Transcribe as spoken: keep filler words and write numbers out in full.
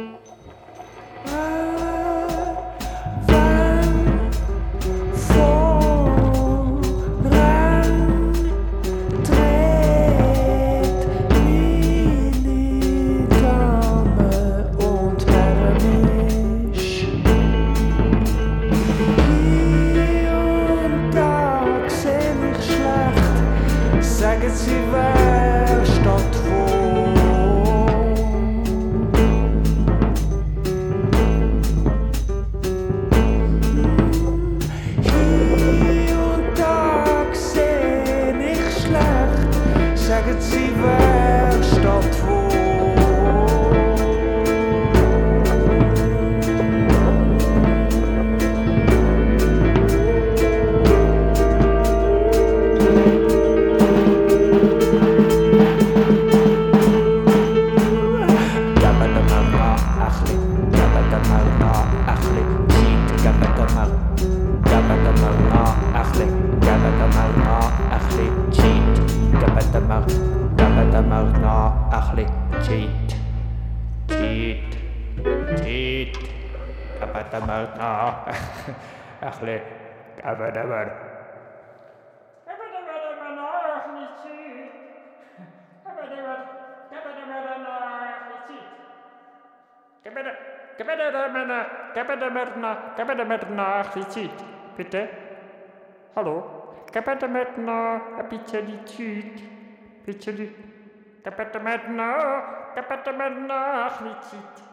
Sagen Sie, wer steht wo? Hier und da seh ich schlecht. Sagen Sie, wer steht wo? Cheat, cheat, cheat, kapatamar, achle, kapatamar. Bitte? Hallo? Kapatamar, bitte die Cheat, bitte die. Kapatamar, kapatamar, nicht Cheat.